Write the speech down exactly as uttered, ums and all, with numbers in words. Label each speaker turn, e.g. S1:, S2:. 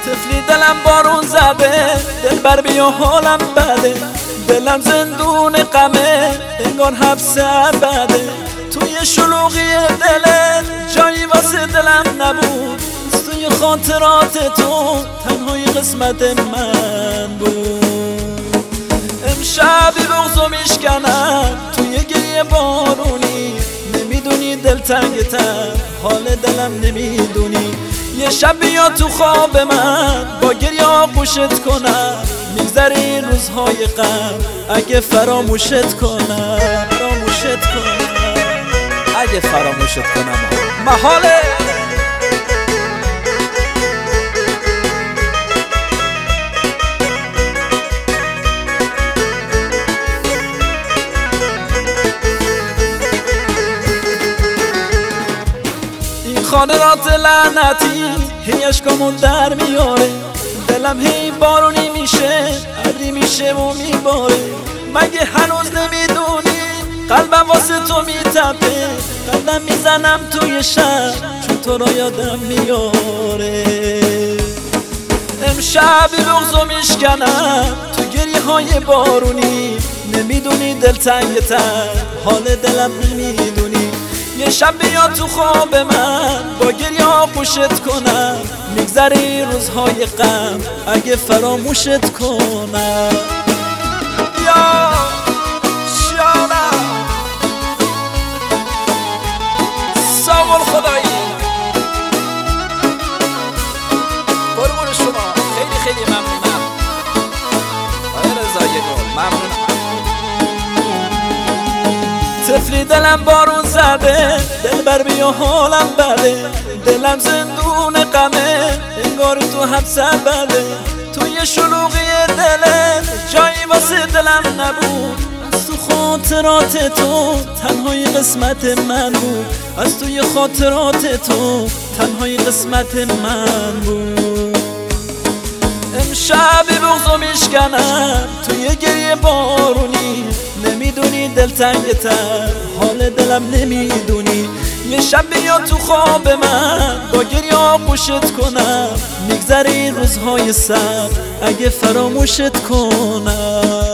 S1: طفلی دلم بارون زده، دل بر بیا حالم بده، دلم زندون غمه انگار حبس ابده. توی شلوغی دلت جایی واسه دلم نبود، توی خاطرات تو تنهای قسمت من بود. امشب بغضو میشکنم توی گریه بارونی، نمیدونی دلتنگتم حال دلم نمیدونی. یه شب بیا تو خواب من با گریه آغوشت کنم، میگذری روزهای غم اگه فراموشت کنم، فراموشت کنم اگه فراموشت کنم محاله. خانرات لعنتی هی اشکامون در میاره، دلم هی بارونی میشه ابری میشه و میباره. مگه هنوز نمیدونی قلبم واسه تو میتپه، قلبم میزنم توی شب چون تو را یادم میاره. امشب بغضو میشکنم تو گریه های بارونی، نمیدونی دلتنگتم حال دلم نمیدونی. یه شب بیا تو خواب من با گریه آغوشت کنم، میگذری روزهای غم اگه فراموشت کنم. یا شیانا ساول خدایی قربون شما، خیلی خیلی ممنونم آقای رضایی گل، ممنونم. طفلی دلم بارون زده، دل بر بیا حالم بده، دلم زندون غمه انگار تو حبس ابده. توی شلوغی دلت جایی واسه دلم نبود، از تو خاطرات تو تنهای قسمت من بود، از توی خاطرات تو تنهای قسمت من بود. امشب بغضو میشکنم توی گریه بارونی، نمیدونی دلتنگتم حال دلم نمیدونی. یه شب بیا تو خواب من با گریه آغوشت کنم، میگذری روزهای سر اگه فراموشت کنم.